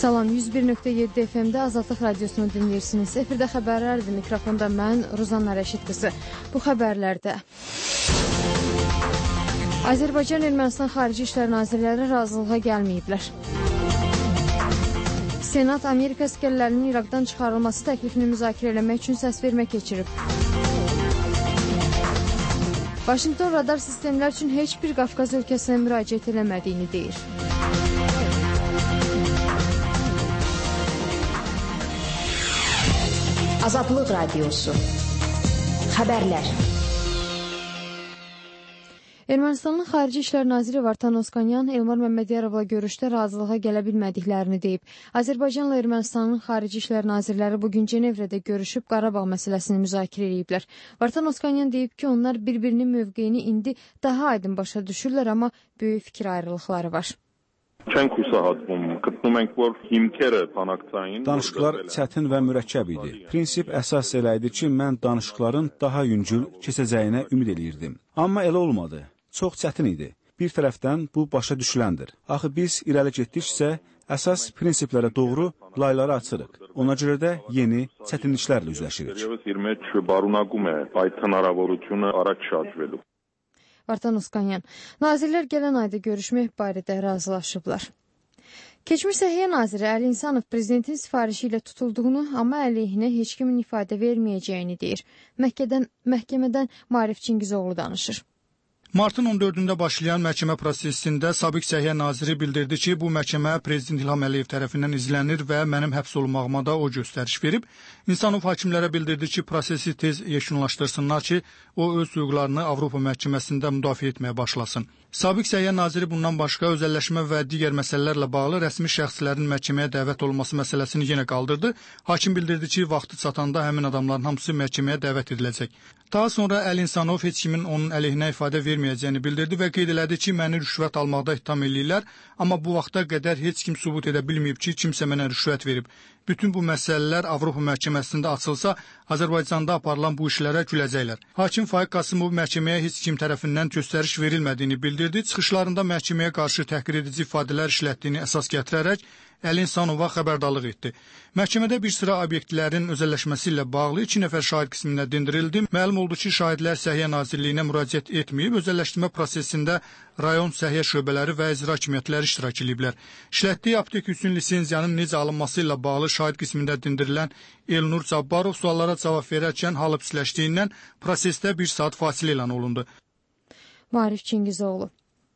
Salam, 101.7 FM-də Azadlıq Radiosunu dinləyirsiniz. Efirdə xəbərlərdir. Mikrofonda mən, Ruzanna Rəşid qızı. Bu xəbərlərdə Azərbaycan Ermənistan Xarici İşlər Nazirləri razılığa gəlməyiblər. Senat Amerika əsgərlərinin İraqdan çıxarılması təklifini müzakirə eləmək üçün səsvermə keçirib. Vaşinqton radar sistemlər üçün heç bir Qafqaz ölkəsinə müraciət eləmədiyini deyir. Azadlıq Radiosu. Xəbərlər. Ermənistanın Xarici İşlər Naziri Vartan Oskanyan Elmar Məmmədyarovla görüşdə razılığa gələ bilmədiklərini deyib. Azərbaycanla Ermənistanın Xarici İşlər Nazirləri bugün Cenevrədə görüşüb Qarabağ məsələsini müzakirə ediblər. Vartan Oskanyan deyib ki, onlar bir-birinin mövqeyini indi daha aydın başa düşürlər, amma böyük fikir ayrılıqları var. Danışıqlar çətin və mürəkkəb idi. Prinsip əsas elə idi ki, mən danışıqların daha yüngül keçəcəyinə ümid eləyirdim. Amma elə olmadı. Çox çətin idi. Bir tərəfdən bu başa düşüləndir. Axı biz irəli getdikcə əsas prinsiplərə doğru layları açırıq. Ona görə də yeni çətinliklərlə üzləşirik. Vartan Oskanyan. Nazirlər gələn ayda görüşmək barədə razılaşıblar. Keçmiş Səhiyyə Naziri Əli İnsanov prezidentin sifarişi ilə tutulduğunu, amma əleyhinə heç kimin ifadə verməyəcəyini deyir. Məhkəmədən Maarif Çingizoğlu danışır. Martın 14-də başlayan məhkəmə prosesində Sabiq Səhiyyə Naziri bildirdi ki, bu məhkəmə Prezident İlham Əliyev tərəfindən izlənir və mənim həbs olmağıma da o göstəriş verib. İnsanov hakimlərə bildirdi ki, prosesi tez yekunlaşdırsınlar ki, o öz hüquqlarını Avropa məhkəməsində müdafiə etməyə başlasın. Sabiq Səhiyyə Naziri bundan başqa özəlləşmə və digər məsələlərlə bağlı rəsmi şəxslərin məhkəməyə dəvət olunması məsələsini yenə qaldırdı. Hakim bildirdi ki, vaxtı çatanda həmin adamların hamısı məhkəməyə dəvət ediləcək. Daha sonra Əli İnsanov heç kimin onun əleyhinə ifadə verməyəcəyini bildirdi və qeyd elədi ki, məni rüşvət almaqda ittiham eləyirlər, amma bu vaxta qədər heç kim sübut edə bilməyib ki, kimsə mənə rüşvət verib. Bütün bu məsələlər Avropa məhkəməsində açılsa, Azərbaycanda aparılan bu işlərə güləcəklər. Hakim Faiq Qasımov məhkəməyə heç kim tərəfindən göstəriş verilmədiyini bildirdi. Çıxışlarında məhkəməyə qarşı təhqir edici ifadələr işlətdiyini əsas gətirərək Əli İnsanova xəbərdarlıq etdi. Məhkəmədə bir sıra obyektlərin özəlləşməsi ilə bağlı 2 nəfər şahid qisminə dindirildi. Məlum oldu ki, şahidlər Səhiyyə Nazirliyinə müraciət etməyib, özəlləşdirmə prosesində rayon səhiyyə şöbələri və icra hakimiyyətləri iştirak ediblər. İşlətdiyi aptek üçün lisenziyanın necə alınması ilə bağlı şahid qismində dindirilən Elnur Cabbarov suallara cavab verərkən halı pisləşdiyindən prosesdə 1 saat fasilə elan olundu. Maarif Çingizoğlu.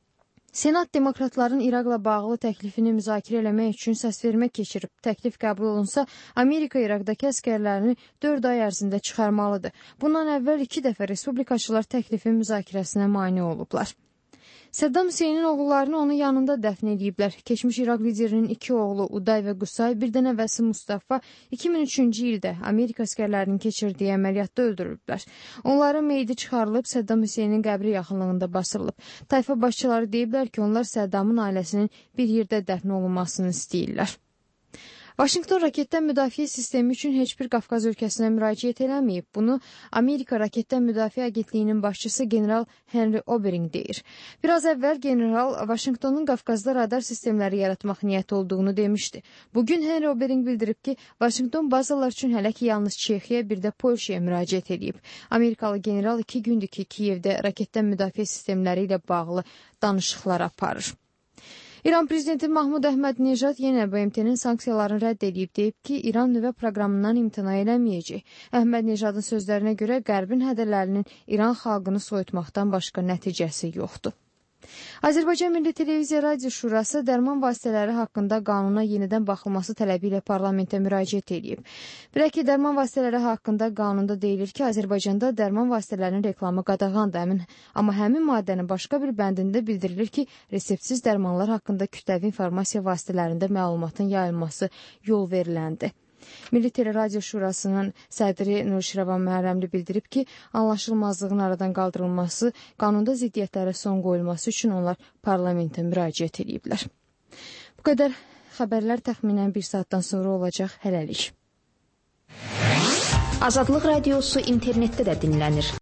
Senat demokratların İraqla bağlı təklifini müzakirə eləmək üçün səsvermə keçirib. Təklif qəbul olunsa, Amerika İraqdakı əskərlərini 4 ay ərzində çıxarmalıdır. Bundan əvvəl 2 dəfə respublikaçılar təklifin müzakirəsinə mane olublar. Səddam Hüseynin oğullarını onun yanında dəfn ediblər. Keçmiş İraq liderinin 2 oğlu Uday və Qusay, bir də nəvəsi Mustafa 2003-cü ildə Amerika əskərlərinin keçirdiyi əməliyyatda öldürülüblər. Onların meyidi çıxarılıb Səddam Hüseynin qəbri yaxınlığında basırılıb. Tayfa başçıları deyiblər ki, onlar Səddamın ailəsinin bir yerdə dəfn olunmasını istəyirlər. Vaşinqton raketdən müdafiə sistemi üçün heç bir Qafqaz ölkəsinə müraciət eləməyib. Bunu Amerika Raketdən Müdafiə Agentliyinin başçısı general Henry Obering deyir. Biraz əvvəl general Vaşinqtonun Qafqazda radar sistemləri yaratmaq niyyəti olduğunu demişdi. Bugün Henry Obering bildirib ki, Vaşinqton bazalar üçün hələ ki yalnız Çexiyə, bir də Polşaya müraciət edib. Amerikalı general 2 gündür ki, Kiyevdə raketdən müdafiə sistemləri ilə bağlı danışıqlar aparır. İran prezidenti Mahmud Əhməd-Nejad yenə BMT-nin sanksiyalarını rədd edib, deyib ki, İran nüvə proqramından imtina eləməyəcək. Əhməd-Nejadın sözlərinə görə Qərbin hədələrinin İran xalqını soyutmaqdan başqa nəticəsi yoxdur. Azərbaycan Milli Televiziya Radio Şurası dərman vasitələri haqqında qanuna yenidən baxılması tələbi ilə parlamentə müraciət edib. Bilək ki, dərman vasitələri haqqında qanunda deyilir ki, Azərbaycanda dərman vasitələrinin reklamı qadağandır, amma həmin maddənin başqa bir bəndində bildirilir ki, reseptsiz dərmanlar haqqında kütləvi informasiya vasitələrində məlumatın yayılması yol veriləndir. Milli Teleradio Şurasının sədri Nur Şiravan Məhərrəmli bildirib ki, anlaşılmazlığın aradan qaldırılması, qanunda ziddiyyətlərə son qoyulması üçün onlar parlamentə müraciət ediblər. Bu qədər xəbərlər təxminən 1 saatdan sonra olacaq. Hələlik. Azadlıq Radiosu internetdə də dinlənir.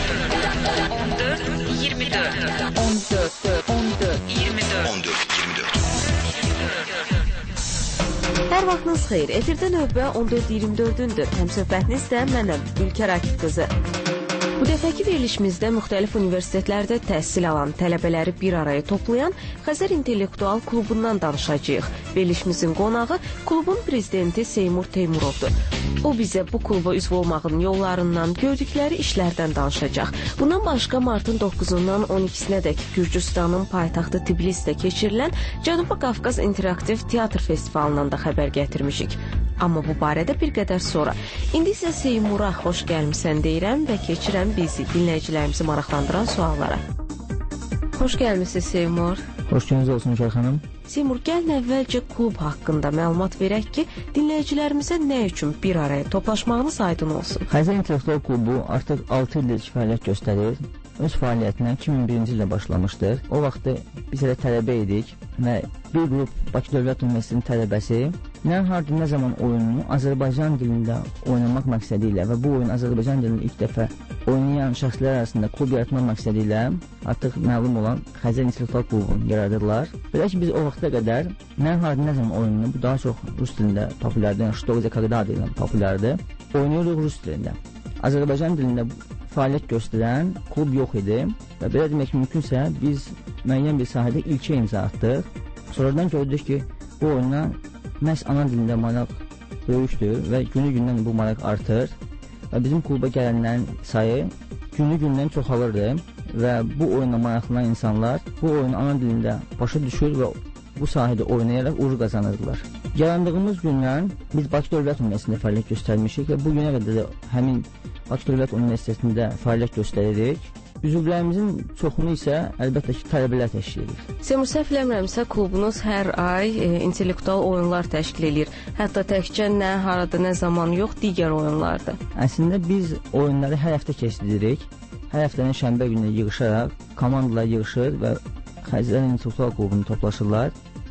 14 24 14 24 24 Hər vaxtınız xeyir. Efirdə növbə 14:24-dür. Həmsöhbətiniz də mənəm, Ülkər Akif qızı. Bu dəfəki verilişimizdə müxtəlif universitetlərdə təhsil alan tələbələri bir araya toplayan Xəzər İntellektual Klubundan danışacağıq. Verilişimizin qonağı klubun prezidenti Seymur Teymurovdur. O bizə bu kluba üzv olmağın yollarından, gördükləri işlərdən danışacaq. Bundan başqa martın 9-dan 12-sinədək Gürcüstanın paytaxtı Tbilisdə keçirilən Cənubi Qafqaz İnteraktiv Teatr Festivalından da xəbər gətirmişik. Amma bu barədə bir qədər sonra. İndi isə Seymura xoş gəlmisən deyirəm və keçirəm bizi, dinləyicilərimizi maraqlandıran suallara. Xoş gəlmisiniz Seymur. Xoş gününüz olsun Ülkər xanım. Seymur, gəlin əvvəlcə klub haqqında məlumat verək ki, dinləyicilərimizə nə üçün bir araya toplaşmağınız aydın olsun. Xəzər İntellektual Klubu artıq 6 ildir fəaliyyət göstərir. Öz fəaliyyətinə 2001-ci ildə başlamışdır. O vaxtı biz elə tələbə idik və bir qrup Bakı Dövlət Universitetinin tələbəsi nə harda nə zaman oyununu Azərbaycan dilində oynamaq məqsədi ilə və bu oyun Azərbaycan dilində ilk dəfə oynayan şəxslər arasında klub yaratmaq məqsədi ilə artıq məlum olan Xəzər İntellektual Klubunu yaradırlar. Belə ki, biz o vaxta qədər nə harda nə zaman oyununu, bu daha çox rus dilində populyardır, yəni Что, где, когда deyilən populyardır, oynayırıq rus dilində. Azərbaycan dilində fəaliyyət göstərən klub yox idi və belə demək mümkünsə biz müəyyən bir sahədə ilkə imza atdıq. Sonradan gördük ki, bu oyuna məhz ana dilində maraq böyükdür və günü-gündən bu maraq artır və bizim kluba gələnlərin sayı günü-gündən çoxalırdı və bu oyuna maraqlanan insanlar bu oyunu ana dilində başa düşür və bu sahədə oynayaraq uğur qazanırdılar. Yarandığımız gündən biz Bakı Dövlət Universitetində fəaliyyət göstərmişik və bu günə qədər də həmin Bakı Dövlət Universitetində fəaliyyət göstəririk. Üzvlərimizin çoxunu isə əlbəttə ki, tələbələr təşkil edir. Seymur, səhv eləmirəmsə, klubunuz hər ay intellektual oyunlar təşkil edir. Hətta təkcə nə harada, nə zaman yox, digər oyunlarda. Əslində biz oyunları hər həftə keçiririk. Hər həftənin şənbə günü yığışaraq komandalar yığışır və Xəzər İntellektual Klubunu toplaşırlar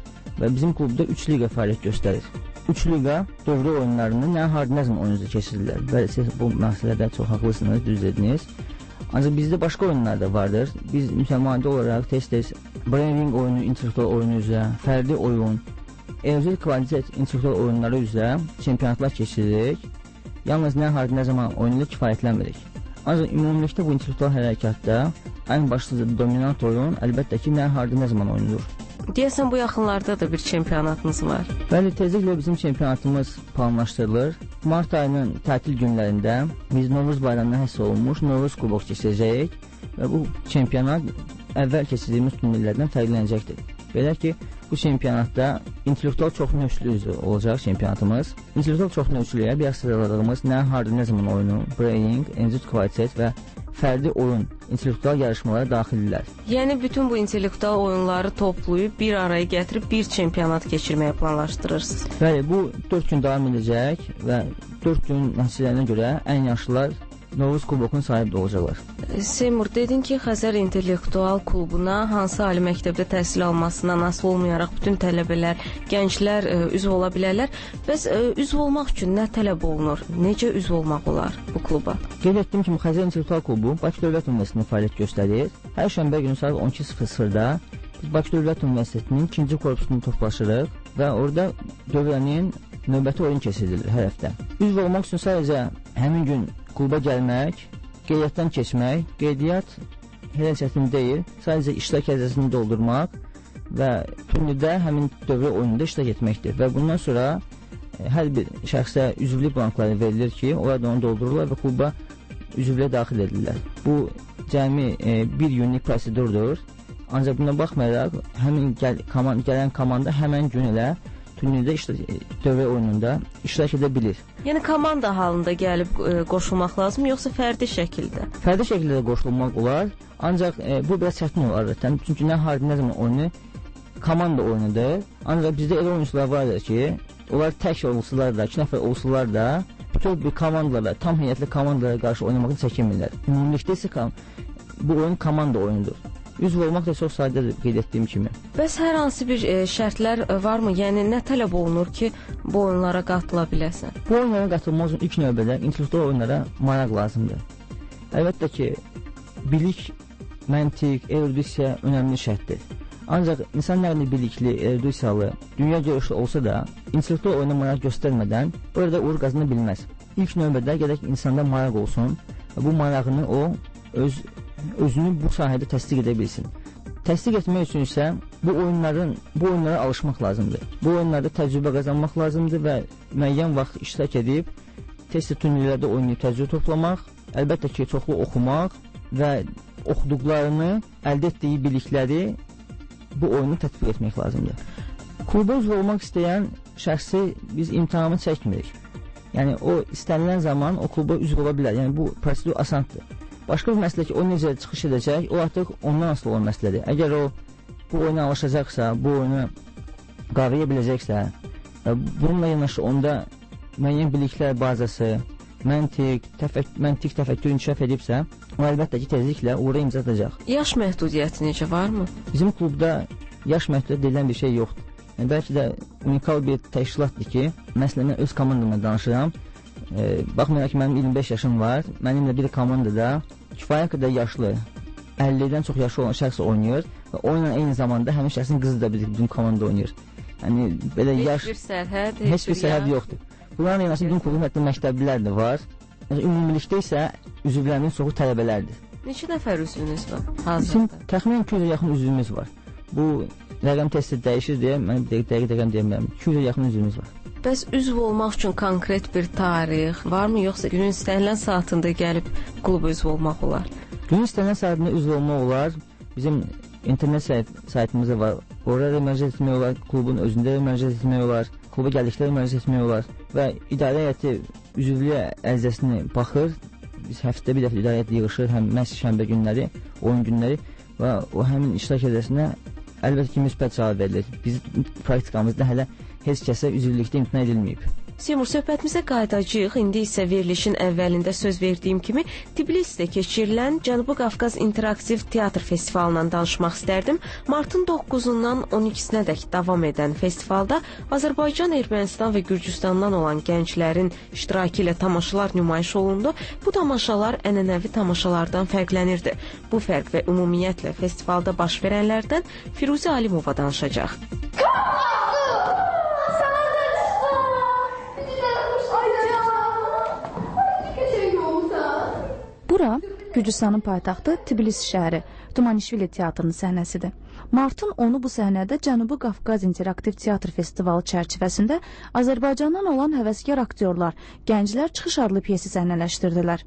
və bizim klubda 3 liqa fəaliyyət göstərir. 3 liqa dövrə oyunlarını nə harda, nə zaman oyunuzda keçirirlər. Və siz bu məsələdə çox haqlısınız, düz dediniz. Ancaq bizdə başqa oyunlar da vardır. Biz müsəlmani olaraq tez-tez brainstorming oyunu, intellektual oyunu üzrə, fərdi oyun, özəl kvalitet intellektual oyunları üzrə çempionatlar keçiririk. Yalnız nə harda, nə zaman oyunla kifayətlənmirik. Ancaq ümumilikdə bu intellektual hərəkatda ən başlıca dominant oyun əlbəttə ki, nə harda, nə zaman oynanır. Deyəsən bu yaxınlarda da bir çempionatınız var. Bəli, tezliklə bizim çempionatımız planlaşdırılır. Mart ayının tətil günlərində biz Novruz bayramına həsr olunmuş Novruz kubok keçirəcəyik və bu çempionat əvvəl keçirdiyimiz turnirlərdən fərqlənəcəkdir. Belə ki, bu çempionatda intellektual çoxnövçülü üzrə olacaq çempionatımız. İntellektual çoxnövçülüyə bir sıraladığımız nə harda, nə zaman oyunu, brainstorming, enzic kvalitet və fərdi oyun, intellektual yarışmalara daxildirlər. Yəni bütün bu intellektual oyunları toplayıb bir araya gətirib bir çempionat keçirməyə planlaşdırırsınız. Bəli, bu 4 gün davam edəcək və 4 gün nəticələrinə görə ən yaşlılar Novruz kubokun sahibi olacaqlar. Seymur, dedin ki, Xəzər İntellektual Klubuna hansı ali məktəbdə təhsil almasından asılı olmayaraq bütün tələbələr, gənclər üzv ola bilərlər. Bəs üzv olmaq üçün nə tələb olunur? Necə üzv olmaq olar bu kluba? Qeyd etdiyim kimi Xəzər İntellektual Klubu Bakı Dövlət Universitetində fəaliyyət göstərir. Hər şənbə günü saat 12:00-da biz Bakı Dövlət Universitetinin 2-ci korpusunda toplaşırıq və orada dövrənin növbəti oyun keçirilir hər həftə. Üzv olmaq üçün sadəcə həmin gün kluba gəlmək, qeydiyyatdan keçmək, qeydiyyat heç çətin deyil, sadəcə iştirak ərizəsini doldurmaq və turnirdə həmin dövrə oyununda iştirak etməkdir və bundan sonra hər bir şəxsə üzvlük blankları verilir ki, onlar da onu doldururlar və kluba üzvlüyə daxil edirlər. Bu cəmi bir günlük prosedurdur, ancaq buna baxmayaraq həmin gələn komanda həmən gün elə turnirdə dövrə oyununda iştirak edə bilir. Yəni komanda halında gəlib qoşulmaq lazım, yoxsa fərdi şəkildə? Fərdi şəkildə də qoşulmaq olar, ancaq bu biraz çətin olar. Çünki nə harda, nə zaman oyunu komanda oyunudur. Ancaq bizdə elə oyuncular vardır ki, onlar tək olsalar da, 2 nəfər olsalar da, bütün bir komandalara, tam heyətli komandalara qarşı oynamaqdan çəkinmirlər. Ümumilikdə isə bu oyun komanda oyunudur. Üzv olmaq da çox sadədir, qeyd etdiyim kimi. Bəs hər hansı bir şərtlər varmı? Yəni nə tələb olunur ki, bu oyunlara qatıla biləsən? Bu oyunlara qatılmaq üçün ilk növbədə intellektual oyunlara maraq lazımdır. Əlbəttə ki, bilik, məntiq, erudissiya önəmli şərtdir. Ancaq insan nəqli bilikli, erudissiyalı, dünya görüşlü olsa da, intellektual oyuna maraq göstərmədən burada uğur qazana bilməz. İlk növbədə gərək insanda maraq olsun və bu marağını o özünü bu sahədə təsdiq edə bilsin. Təsdiq etmək üçün isə bu oyunlara alışmaq lazımdır. Bu oyunlarda təcrübə qazanmaq lazımdır və müəyyən vaxt iştirak edib, test turnirlərdə oynayıb təcrübə toplamaq, əlbəttə ki, çoxlu oxumaq və oxuduqlarını, əldə etdiyi bilikləri bu oyunu tətbiq etmək lazımdır. Kluba üzv olmaq istəyən şəxsi biz imtahanı çəkmirik. Yəni, o istənilən zaman o kluba üzv ola bilər. Yəni, bu prosedur asandır. Başqa bir məsələ ki, o necə çıxış edəcək, o artıq ondan asılı olan məsələdir. Əgər o bu oyuna alışacaqsa, bu oyunu qavraya biləcəksə, bununla yanaşı onda müəyyən biliklər bazası, məntiq təfəkkür inkişaf edibsə, o əlbəttə ki, tezliklə uğura imza atacaq. Yaş məhdudiyyəti necə, varmı? Bizim klubda yaş məhdudiyyəti deyilən bir şey yoxdur. Yəni, bəlkə də unikal bir təşkilatdır ki, məsələn, mən öz komandamla danışıram. Baxmayaraq ki, mənim 25 yaşım var, mənimlə bir komandada kifayət qədər yaşlı, 50-dən çox yaşı olan şəxs oynayır və oyunla eyni zamanda həmin şəxsin qızı da bizim komanda oynayır. Yəni, belə yaş... Heç bir sərhəd yoxdur. Bunların yanaşı bizim klubun hətta məktəblilər də var. Ümumilikdə isə üzvlərinin çoxu tələbələrdir. Neçə nəfər üzvünüz var? Bizim təxminən 200-ə yaxın üzvümüz var. Bu rəqəm tez-tez dəyişir deyə, mən dəqiq rəqəm deyəməyəm. 200-ə yaxın üzvümüz var. Bəs üzv olmaq üçün konkret bir tarix varmı, yoxsa günün istənilən saatında gəlib kluba üzv olmaq olar? Günün istənilən saatında üzv olmaq olar. Bizim internet saytımız var. Orada müraciət etmək olar, klubun özündə müraciət etmək olar, kluba gəldiklərə müraciət etmək olar və idarə heyəti üzvlüyə ərizəsini baxır. Biz həftədə bir dəfə idarə heyəti yığışır, həm məhz şənbə günləri, oyun günləri və o həmin iştirak ərizəsinə əlbəttə ki, müsbət cavab verilir. Biz praktikamızda hələ heç kəsə üzvlükdə imtina edilməyib. Seymur, söhbətimizə qayıdacağıq. İndi isə verilişin əvvəlində söz verdiyim kimi Tbilisdə keçirilən Cənubi Qafqaz İnteraktiv Teatr Festivalından danışmaq istərdim. Martın 9-dan 12-sinədək davam edən festivalda Azərbaycan, Ermənistan və Gürcüstandan olan gənclərin iştirakı ilə tamaşalar nümayiş olundu. Bu tamaşalar ənənəvi tamaşalardan fərqlənirdi. Bu fərq və ümumiyyətlə festivalda baş verənlərdən Firuzə Alimova danışacaq. Bura Gürcüstanın paytaxtı Tbilis şəhəri, Tumanishvili teatrının səhnəsidir. Martın 10-u bu səhnədə Cənubi Qafqaz İnteraktiv Teatr Festivalı çərçivəsində Azərbaycandan olan həvəskar aktyorlar, gənclər çıxış adlı piyesi səhnələşdirdilər.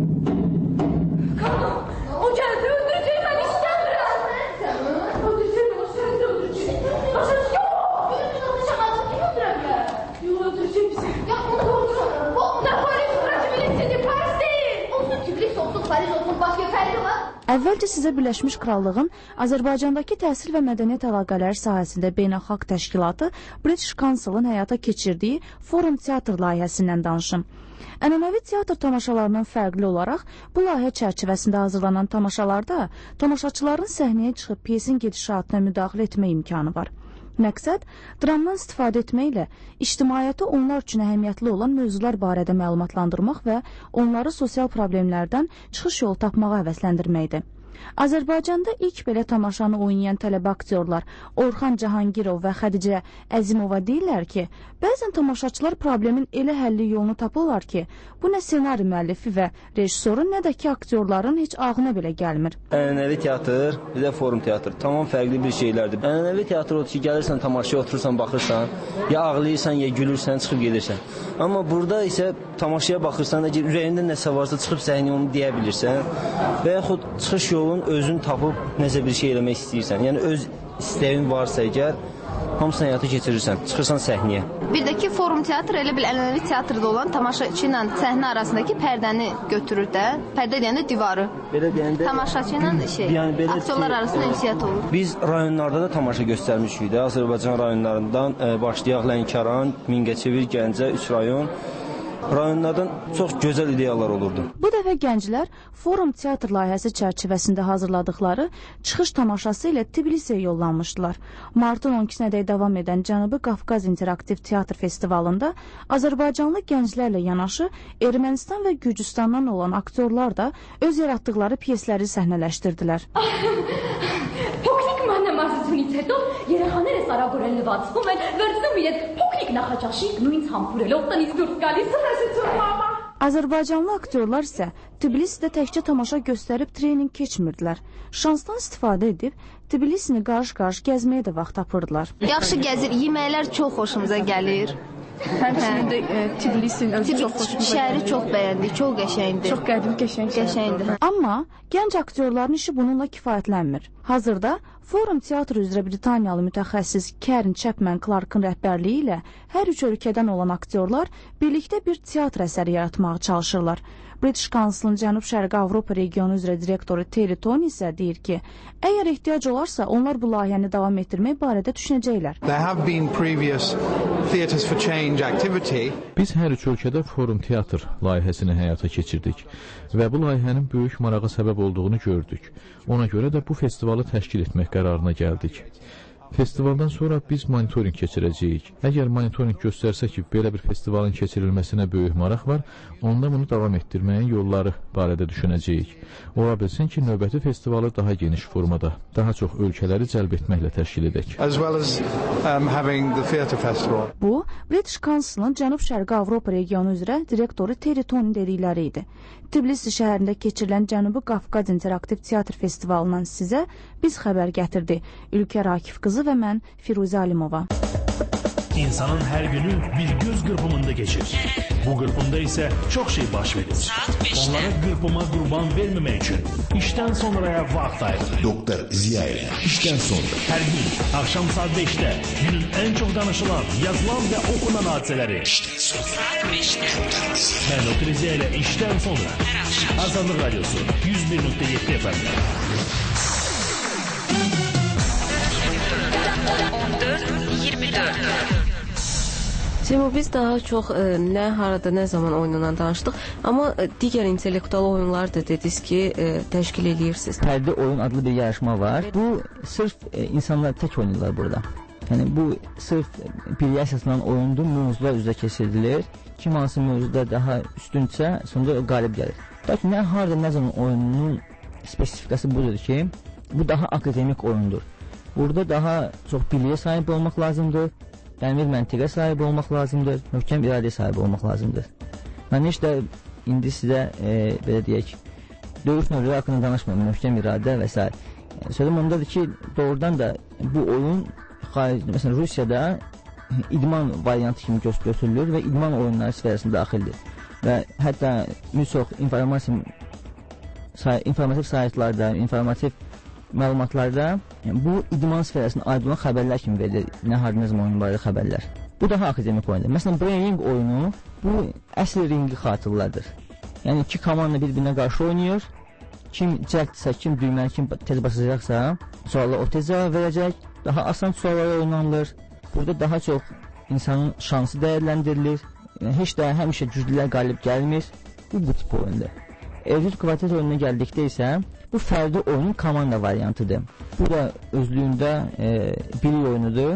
O gəldi, öldürəcək, mən istəmirəm. Öldürəcək, o səni də öldürəcək. Başa yox! Şaxatı kim öldürə bilər? Yox, öldürəcək bizi. Ya, onu da öldürürəm. Ne polis, bırakı bilinsin, Paris deyil. Olsun Tbilis olsun, Paris olsun, başqa fərqi var. Əvvəlcə sizə Birləşmiş Krallığın Azərbaycandakı təhsil və mədəniyyət əlaqələri sahəsində beynəlxalq təşkilatı British Council-ın həyata keçirdiyi Forum Teatr layihəsindən danışım. Ənənəvi teatr tamaşalarından fərqli olaraq bu layihə çərçivəsində hazırlanan tamaşalarda tamaşaçıların səhnəyə çıxıb piyesin gedişatına müdaxilə etmə imkanı var. Məqsəd, dramdan istifadə etməklə ictimaiyyəti onlar üçün əhəmiyyətli olan mövzular barədə məlumatlandırmaq və onları sosial problemlərdən çıxış yolu tapmağa həvəsləndirməkdir. Azərbaycanda ilk belə tamaşanı oynayan tələbə aktyorlar Orxan Cahangirov və Xədicə Əzimova deyirlər ki, bəzən tamaşaçılar problemin elə həlli yolunu tapırlar ki, bu nə ssenari müəllifi və rejissorun, nə də ki aktyorların heç ağına belə gəlmir. Ənənəvi teatr, bir də forum teatr tamam fərqli bir şeylərdir. Ənənəvi teatr odur ki, gəlirsən tamaşaya oturursan, baxırsan, ya ağlayırsan, ya gülürsən, çıxıb gedirsən. Amma burada isə tamaşaya baxırsan, əgər ürəyində nəsə varsa çıxıb səhnəyə onu deyə bilirsən və yaxud çıxış yolu özün tapıb necə bir şey eləmək istəyirsən. Yəni öz istəyin varsa əgər hamısını həyata keçirirsən, çıxırsan səhnəyə. Bir də ki, forum teatr elə bil ənənəvi teatrda olan tamaşaçı ilə səhnə arasındakı pərdəni götürür də. Pərdə deyəndə divarı. Belə deyəndə tamaşaçı ilə aktyorlar arasında ünsiyyət olur. Biz rayonlarda da tamaşa göstərmişik də. Azərbaycan rayonlarından başlayaq Lənkəran, Mingəçevir, Gəncə, 3 rayon. Rayonlardan çox gözəl ideyalar olurdu. Bu dəfə gənclər Forum Teatr layihəsi çərçivəsində hazırladıkları çıxış tamaşası ilə Tbilisiyə yollanmışdılar. Martın 12-sədək davam edən Cənubi Qafqaz İnteraktiv Teatr Festivalında Azərbaycanlı gənclərlə yanaşı Ermənistan və Gürcüstandan olan aktyorlar da öz yaratdıkları piyesləri səhnələşdirdilər. Poklik mənə mazıcınite. զգացվում են, վերցնում իրենց փոքրիկ նախաճաշիկ նույն ցամփուրել օգտանից դուրս գալիս մամա։ Azərbaycanlı aktyorlar isə Tbilisidə təkcə tamaşa göstərib treninq keçmirdilər. Şansdan istifadə edib Tbilisini qarış-qarış gəzməyə də vaxt tapırdılar. Yaxşı gəzir, yeməklər çox xoşumuza gəlir. Həmçinin də Tbilisinin özü çox xoşumuza gəlir. Şəhəri çox bəyəndik, çox qəşəngdir. Çox qədim, qəşəngdir. Amma gənc aktyorların işi bununla kifayətlənmir. Hazırda Forum Teatr üzrə Britaniyalı mütəxəssis Karen Chapman Clarkın rəhbərliyi ilə hər üç ölkədən olan aktyorlar birlikdə bir teatr əsəri yaratmağa çalışırlar. British Council'ın Cənub-Şərqi Avropa regionu üzrə direktoru Terry Tony isə deyir ki, əgər ehtiyac olarsa onlar bu layihəni davam etdirmək barədə düşünəcəklər. Biz hər üç ölkədə Forum Teatr layihəsini həyata keçirdik və bu layihənin böyük marağa səbəb olduğunu gördük. Ona görə də bu festivalı təşkil etmək qərarına gəldik. Festivaldan sonra biz monitorinq keçirəcəyik. Əgər monitorinq göstərsə ki, belə bir festivalın keçirilməsinə böyük maraq var, onda bunu davam etdirməyin yolları barədə düşünəcəyik. Ola bilsin ki, növbəti festivalı daha geniş formada, daha çox ölkələri cəlb etməklə təşkil edək. Bu, British Council'ın Cənub-Şərqi Avropa regionu üzrə direktoru Terry Tony dedikləri idi. Tbilisi şəhərində keçirilən Cənubi Qafqaz İnteraktiv Teatr Festivalından sizə biz xəbər gətirdi. Ülkər Akif qızı və mən Firuzə Alimova. İnsanın hər günü bir göz qırpımında geçir. Bu qırpımda isə çox şey baş verir. Onlara qırpıma qurban verməmək üçün işdən sonraya vaxt ayırır. Doktor Ziya ilə işdən sonra. Hər gün axşam saat 5-də günün ən çox danışılan, yazılan və okunan hadisələri. İşdən sonra 5-də. Mən Doktor Ziya ilə işdən sonra. Azadlıq Radyosu 101.7 FM'də. 14-24. Seymur, biz daha çox nə harada, nə zaman oyununan danışdıq, amma digər intellektual oyunlar da dediniz ki, təşkil edirsiniz. Pərdə oyun adlı bir yarışma var. Bu sırf insanlar tək oynayırlar burada. Yəni bu sırf birliyə əsaslanan oyundur, mövzular üzrə keçirilir. Kim hansı mövzuda daha üstünsə, sonunda o qalib gəlir. Lakin nə harada, nə zaman oyunun spesifikası budur ki, bu daha akademik oyundur. Burada daha çox biliyə sahib olmaq lazımdır, bir məntiqə sahib olmaq lazımdır, möhkəm iradəyə sahib olmaq lazımdır. Mən heç də indi sizə, belə deyək, döyüş növləri haqqında danışmıyorum, möhkəm iradə və s. Sözüm ondadır ki, doğrudan da bu oyun, məsələn, Rusiyada idman variantı kimi götürülür və idman oyunları sferasına daxildir. Və hətta bir çox informativ saytlarda, informativ məlumatlarda bu idman sferasına aid olan xəbərlər kimi verilir. Nə harda, nə zaman oyun barədə xəbərlər. Bu daha akademik oyundur. Məsələn, Brain Ring oyunu bu əsl ringi xatırladır. Yəni iki komanda bir-birinə qarşı oynayır. Kim cəlddirsə, kim düyməni, kim tez basacaqsa, suallar o tez cavab verəcək. Daha asan suallar oynanılır. Burada daha çox insanın şansı dəyərləndirilir. Yəni, heç də həmişə güclülər qalib gəlmir. Bu tip oyundur. Evcil kvartet oyununa gəldikdə isə bu fərdi oyunun komanda variantıdır. Bu da özlüyündə birlik oyunudur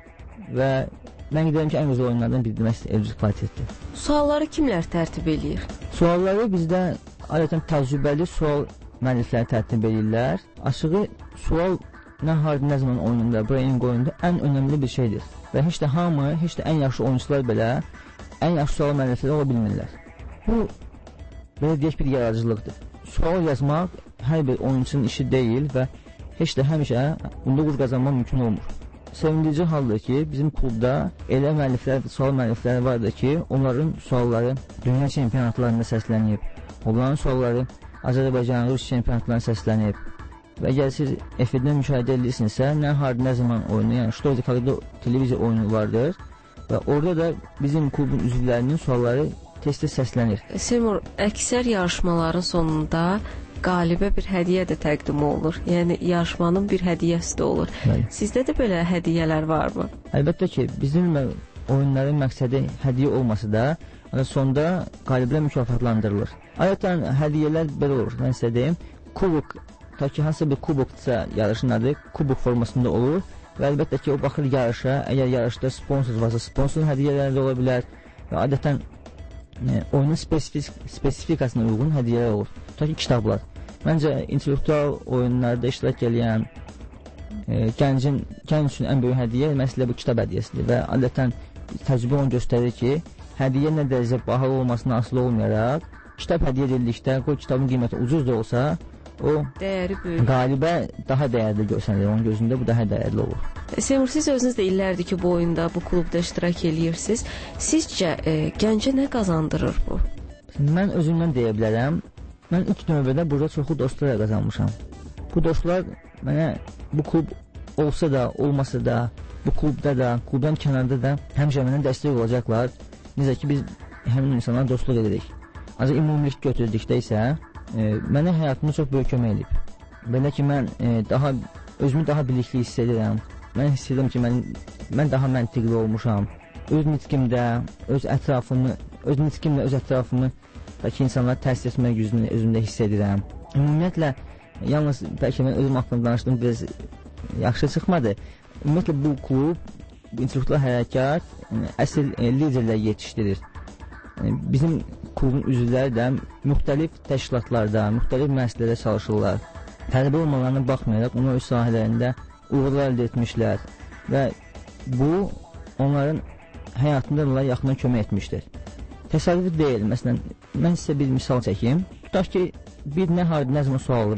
və mən qedirəm ki, ən gözəl oyunlardan biri demək evcil kvartetdir. Sualları kimlər tərtib eləyir? Sualları bizdə adətən təcrübəli sual müəllifləri tərtib eləyirlər. Açığı sual nə harda, nə zaman oyununda, Brain oyununda ən önəmli bir şeydir. Və heç də hamı, heç də ən yaxşı oyunçular belə ən yaxşı sual müəllifləri ola bilmirlər. Bu, belə deyək, bir yaradıcılıqdır. Sual yazmaq hər bir oyunçunun işi deyil və heç də həmişə bunda uğur qazanmaq mümkün olmur. Sevindirici haldır ki, bizim klubda elə müəlliflər, sual müəllifləri vardır ki, onların sualları dünya çempionatlarında səslənib, onların sualları Azərbaycan, Rus çempionatlarında səslənib və əgər siz efirdən müşahidə edirsinizsə, nə harda, nə zaman oyunu, yəni Ştoydikalda televiziya oyunu vardır və orada da bizim klubun üzvlərinin sualları tez-tez səslənir. Seymur, əksər yarışmaların sonunda qalibə bir hədiyyə də təqdim olunur. Yəni, yarışmanın bir hədiyyəsi də olur. Bəli. Sizdə də belə hədiyyələr varmı? Əlbəttə ki, bizim oyunların məqsədi hədiyyə olması da sonda qaliblər mükafatlandırılır. Adətən hədiyyələr belə olur. Mən sizə deyim, kubok, ta ki, hansısa bir kubokdursa yarışın adı kubok formasında olur və əlbəttə ki, o baxır yarışa, əgər yarışda sponsor varsa, sponsorun hədiyyələri də ola bilər və adətən oyunun spesifikasına uyğun hədiyyələr olur. Ta ki, kitablar. Məncə, intellektual oyunlarda iştirak edən Gənc üçün ən böyük hədiyyə məsələ bu kitab hədiyyəsidir və adətən təcrübə onu göstərir ki, hədiyyə nə dərəcə bahalı olmasına asılı olmayaraq, kitab hədiyyə edildikdə, qoy kitabın qiyməti ucuz da olsa, o qalibə daha dəyərli görsənir, onun gözündə bu daha dəyərli olur. Seymur, siz özünüz də illərdir ki, bu oyunda, bu klubda iştirak edirsiniz. Sizcə gəncə nə qazandırır bu? Mən özümdən deyə bilərəm, mən ilk növbədə burada çoxlu dostlar qazanmışam. Bu dostlar mənə bu klub olsa da, olmasa da, bu klubda da, klubdan kənarda da həmişə mənə dəstək olacaqlar. Necə ki, biz həmin insanlara dostluq edirik. Ancaq ümumilik götürdükdə isə mənə həyatımda çox böyük kömək edib. Belə ki, mən özümü daha bilikli hiss edirəm. Mən hiss edirəm ki, mən daha məntiqli olmuşam. Öz nitqimlə, öz ətrafımı bəlkə insanlara təsir etmək gücünü özümdə hiss edirəm. Ümumiyyətlə, yalnız bəlkə mən özüm haqqında danışdım, biraz yaxşı çıxmadı. Ümumiyyətlə, bu klub, bu intellektual hərəkat əsl liderlər yetişdirir. Bizim klubun üzvləri də müxtəlif təşkilatlarda, müxtəlif müəssisələrdə çalışırlar. Tələbə olmalarına baxmayaraq, onu öz sahələrində uğurlar əldə etmişlər və bu, onların həyatında onlara yaxından kömək etmişdir. Təsadüf deyil. Məsələn, mən sizə bir misal çəkeyim. Tutaq ki, bir nə zaman sual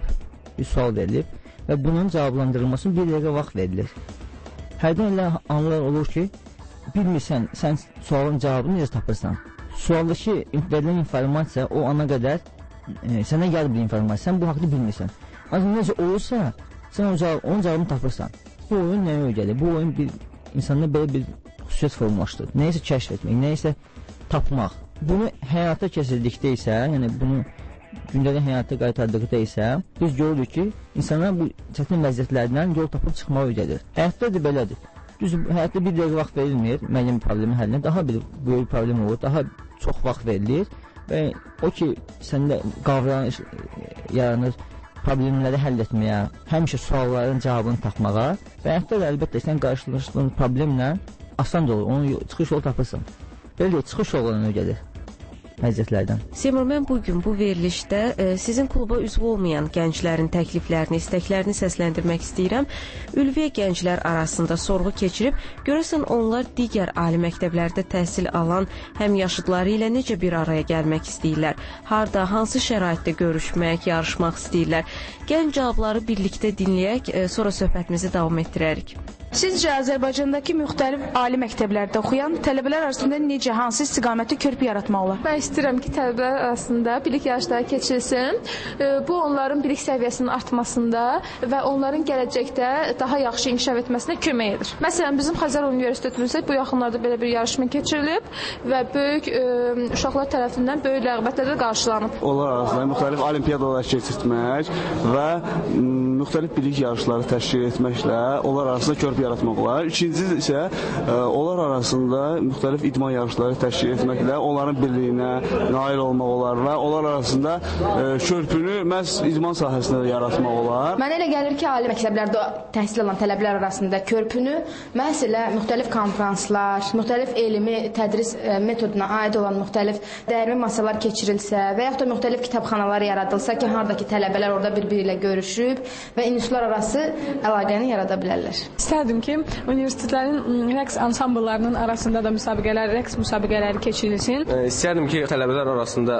verilib və bunun cavablandırılmasının bir dəqiqə vaxt verilir. Hərdən elə anlar olur ki, bilmirsən, sən sualın cavabını necə tapırsan. Sualdakı verilən informasiya o ana qədər sənə gəlir bir informasiya, sən bu haqda bilmirsən. Ancaq necə olursa, sən onun cavabını tapırsan. Bu oyun nəyə öyrədir? Bu oyun bir insanda belə bir xüsusiyyət formalaşdır. Nəyisə kəşf etmək, nəyisə tapmaq. Bunu həyata keçirdikdə isə, yəni bunu gündəlik həyata qaytardıqda isə biz görürük ki, insanlar bu çətin vəziyyətlərdən yol tapıb çıxmağı öyrədir. Həyatda da belədir. Düz, həyatda bir dəqiqə vaxt verilmir, müəyyən bir problemin həllinə daha bir böyük problem olur, daha çox vaxt verilir və o ki, səndə qavranış yaranır problemləri həll etməyə, həmişə sualların cavabını tapmağa və həyatda da əlbəttə sən qarşılaşdığın problemlə asan da olur, onun çıxış yolu tapırsan. Belə deyil, çıxış yollarına gəlir vəziyyətlərdən. Seymur, mən bugün bu verilişdə sizin kluba üzv olmayan gənclərin təkliflərini, istəklərini səsləndirmək istəyirəm. Ülviyə gənclər arasında sorğu keçirib, görəsən onlar digər ali məktəblərdə təhsil alan həmyaşıdları ilə necə bir araya gəlmək istəyirlər? Harda, hansı şəraitdə görüşmək, yarışmaq istəyirlər? Gənc cavabları birlikdə dinləyək, sonra söhbətimizi davam etdirərik. Sizcə Azərbaycandakı müxtəlif ali məktəblərdə oxuyan tələbələr arasında necə, hansı istiqamətdə körpü yaratmaq olar? Mən istəyirəm ki, tələbələr arasında bilik yarışları keçirilsin. Bu, onların bilik səviyyəsinin artmasında və onların gələcəkdə daha yaxşı inkişaf etməsinə kömək edir. Məsələn, bizim Xəzər Universitetimizdə bu yaxınlarda belə bir yarışma keçirilib və böyük uşaqlar tərəfindən böyük rəğbətlə də qarşılanıb. Onlar arasında müxtəlif olimpiyadalar keçirtmək və müxtəlif bilik yarışları təşkil etməklə onlar arasında körpü yaratmaq olar. İkincisi isə onlar arasında müxtəlif idman yarışları təşkil etməklə onların birliyinə nail olmaq olar və onlar arasında körpünü məhz idman sahəsində yaratmaq olar. Mənə elə gəlir ki, ali məktəblərdə təhsil alan tələbələr arasında körpünü məhz elə müxtəlif konfranslar, müxtəlif elmi tədris metoduna aid olan müxtəlif dəyərli masalar keçirilsə və yaxud da müxtəlif kitabxanalar yaradılsa ki, haradakı tələbələr orada bir-biri ilə görüşüb və institutlar arası əlaqəni yarada bilərlər. İstərdim ki, universitetlərin rəqs ansambllarının arasında da rəqs müsabiqələri keçirilsin. İstərdim ki, tələbələr arasında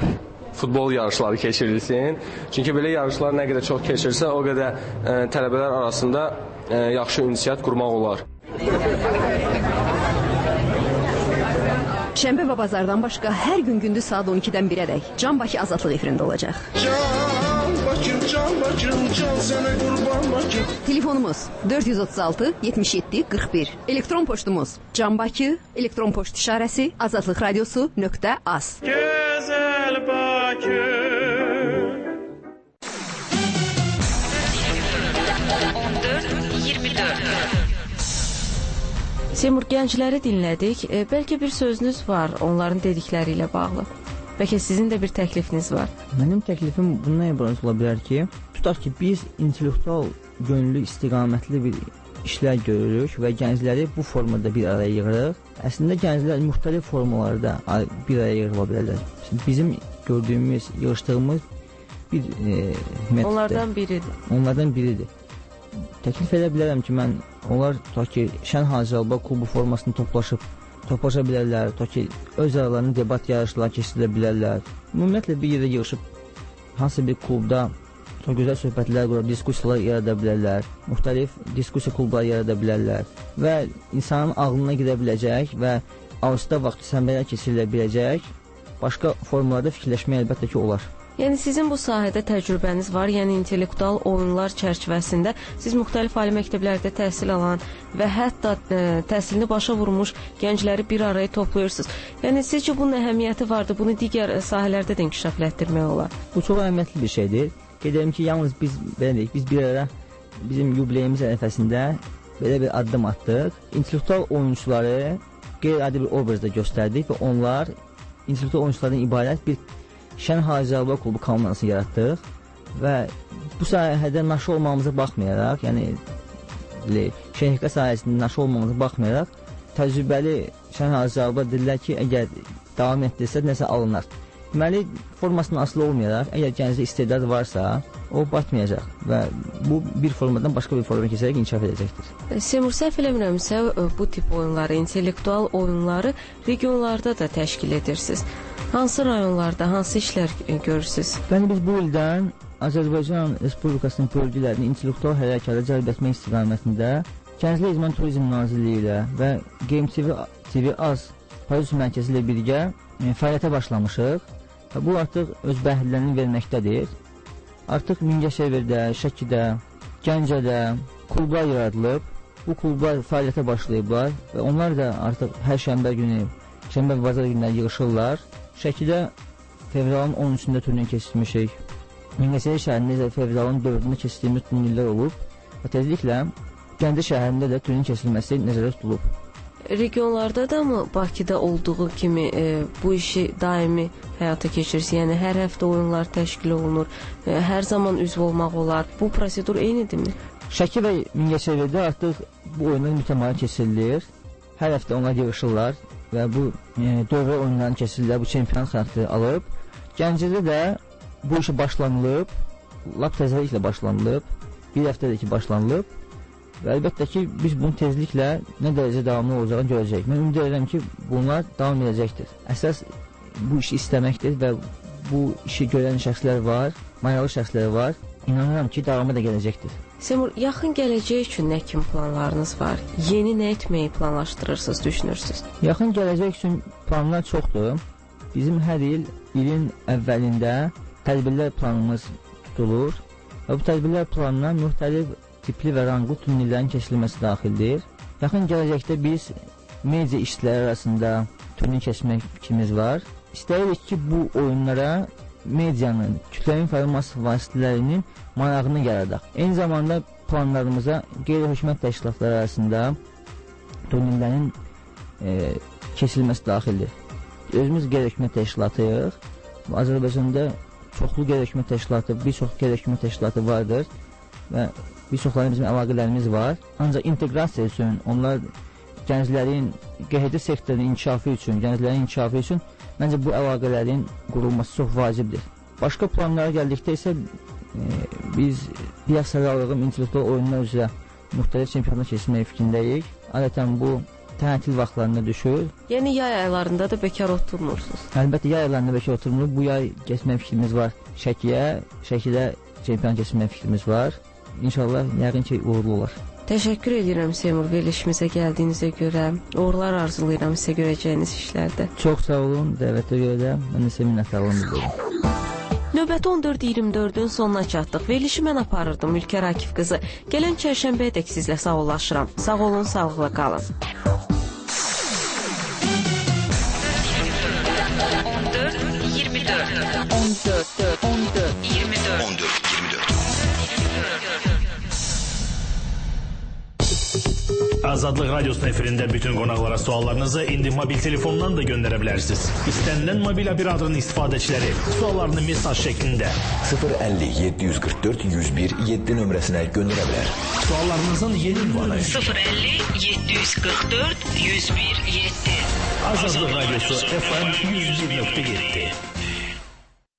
futbol yarışları keçirilsin. Çünki belə yarışlar nə qədər çox keçirilsə, o qədər tələbələr arasında yaxşı ünsiyyət qurmaq olar. Şənbə və bazardan başqa hər gün gündüz saat 12-dən 1-ədək Can Bakı Azadlıq efirində olacaq. Can Bakım, can sənə qurban Bakım. Telefonumuz 436 77 41. Elektron poçtumuz canbakı, elektron poçt işarəsi azadlıqradiosu.az. Gözəl Bakı. Seymur, gəncləri dinlədik. Bəlkə bir sözünüz var onların dedikləri ilə bağlı. Bəlkə sizin də bir təklifiniz var. Mənim təklifim bundan ibarət ola bilər ki, tutaq ki, biz intellektual yönlü istiqamətli bir işlər görürük və gəncləri bu formada bir araya yığırıq. Əslində gənclər müxtəlif formalarda bir araya yığıla bilərlər. Bizim gördüyümüz, yığışdığımız bir metoddur. Onlardan biridir. Onlardan biridir. təklif edə bilərəm ki, onlar tutaq ki, Şən Hacı Alba klubu formasını toplaşa bilərlər, tutaq ki, öz aralarında debat yarışlar keçirilə bilərlər. Ümumiyyətlə bir yerdə yığışıb hansı bir klubda çox gözəl söhbətlər qurub, diskusiyalar yarada bilərlər, müxtəlif diskusiya klubları yarada bilərlər və insanın ağlına gedə biləcək və asudə vaxtı səmərələr keçirilə biləcək başqa formalarda fikirləşmək əlbəttə ki, olar. Yəni sizin bu sahədə təcrübəniz var, yəni intellektual oyunlar çərçivəsində siz müxtəlif ali məktəblərdə təhsil alan və hətta təhsilini başa vurmuş gəncləri bir araya toplayırsınız. Yəni sizcə bunun əhəmiyyəti vardır, bunu digər sahələrdə də inkişaflətdirmək olar? Bu çox əhəmiyyətli bir şeydir. Qeyd edim ki, yalnız biz bir ara bizim yubileyimiz ərəfəsində belə bir addım atdıq. İntellektual oyunçuları qeyri-adi bir obrazda göstərdik və onlar intellektual oyunçulardan ibarət bir Şən Hacı Alba klubu komandasını yaratdıq və bu sahədə naşı olmamıza baxmayaraq, yəni şəhərə sahəsində naşı olmamıza baxmayaraq, təcrübəli Şən Hacı Alba dedilər ki, əgər davam etdirsə, nəsə alınar. Deməli, formasından asılı olmayaraq, əgər gəncdə istedad varsa, o batmayacaq və bu bir formadan başqa bir formaya keçərək inkişaf edəcəkdir. Seymur, səhv eləmirəmsə, bu tip oyunları, intellektual oyunları regionlarda da təşkil edirsiniz. Hansı rayonlarda, hansı işlər görürsünüz? Biz bu ildən Azərbaycan Respublikasının bölgələrini intellektual hərəkata cəlb etmək istiqamətində Gənclik İdman Turizm Nazirliyi ilə və Game TV Az Payız Mərkəzi ilə birgə fəaliyyətə başlamışıq və bu artıq öz bəhrlərini verməkdədir. Artıq Mingəçevirdə, Şəkidə, Gəncədə klublar yaradılıb, bu klublar fəaliyyətə başlayıblar və onlar da artıq hər şənbə günü, şənbə və bazar günləri yığışırlar. Şəkidə fevralın 13-də turnir keçirmişik. Mingəçevir şəhərində isə fevralın 4-də keçirdiyimiz turnirlər olub və tezliklə Gəncə şəhərində də turnir keçirilməsi nəzərdə tutulub. Regionlarda da mı Bakıda olduğu kimi bu işi daimi həyata keçirirsiniz? Yəni hər həftə oyunlar təşkil olunur, hər zaman üzv olmaq olar. Bu prosedur eynidirmi? Şəki və Mingəçevirdə artıq bu oyunlar mütəmadi keçirilir. Hər həftə onlar yığışırlar və bu dövrə oyunlarını keçirirlər, bu çempionat xarakteri alıb. Gəncədə də bu işi başlanılıb, lap təzəliklə başlanılıb, bir həftədə ki başlanılıb və əlbəttə ki, biz bunu tezliklə nə dərəcə davamlı olacağını görəcəyik. Mən ümid edirəm ki, bunlar davam edəcəkdir. Əsas bu işi istəməkdir və bu işi görən şəxslər var, maraqlı şəxslər var. İnanıram ki, davamı da gələcəkdir. Seymur, yaxın gələcək üçün nə kimi planlarınız var? Yeni nə etməyi planlaşdırırsınız, düşünürsünüz? Yaxın gələcək üçün planlar çoxdur. Bizim hər ilin əvvəlində tədbirlər planımız tutulur və bu tədbirlər planına müxtəlif tipli və ranglı turnirlərin keçirilməsi daxildir. Yaxın gələcəkdə biz media işçiləri arasında turnir keçirmək fikrimiz var. İstəyirik ki, bu oyunlara medianın, kütləvi informasiya vasitələrinin marağını yaradaq. Eyni zamanda planlarımıza qeyri-hökumət təşkilatları arasında turnirlərin keçirilməsi daxildir. Özümüz qeyri-hökumət təşkilatıyıq. Azərbaycanda çoxlu qeyri-hökumət təşkilatı, bir çox qeyri-hökumət təşkilatı vardır və bir çoxları bizim əlaqələrimiz var. Ancaq inteqrasiya üçün, onlar gənclərin QHD sektorunun inkişafı üçün, gənclərin inkişafı üçün məncə bu əlaqələrin qurulması çox vacibdir. Başqa planlara gəldikdə isə biz bir səralığım intellektual oyunlar üzrə müxtəlif çempionat keçirmək fikrindəyik. Adətən bu tətil vaxtlarında düşür. Yəni yay aylarında da bekar oturmursunuz? Əlbəttə, yay aylarında bekar oturmuruq. Bu yay keçmək fikrimiz var Şəkiyə. Şəkidə çempionat keçirmək fikrimiz var. İnşallah, yəqin ki, uğurlu olar. Təşəkkür edirəm Seymur, verilişimizə gəldiyinizə görə. Uğurlar arzulayıram sizə görəcəyiniz işlərdə. Çox sağ olun, dəvətə görə də mən də sizə minnətdarlığımı bildirirəm. Növbəti 14-24-ün sonuna çatdıq. Verilişi mən aparırdım, Ülkər Akif qızı. Gələn çərşənbəyədək sizlə sağollaşıram. Sağ olun, sağlıqla qalın. 14-24 Azadlıq Radyosu'nun efirində bütün qonaqlara suallarınızı indi mobil telefondan da göndərə bilərsiniz. İstənilən mobil operatörün istifadəçiləri suallarını mesaj şəklində 050 744 101 7 nömrəsinə göndərə bilər. Suallarınızın yeni ünvanı 050 744 101 7 Azadlıq Radyosu FM 101.7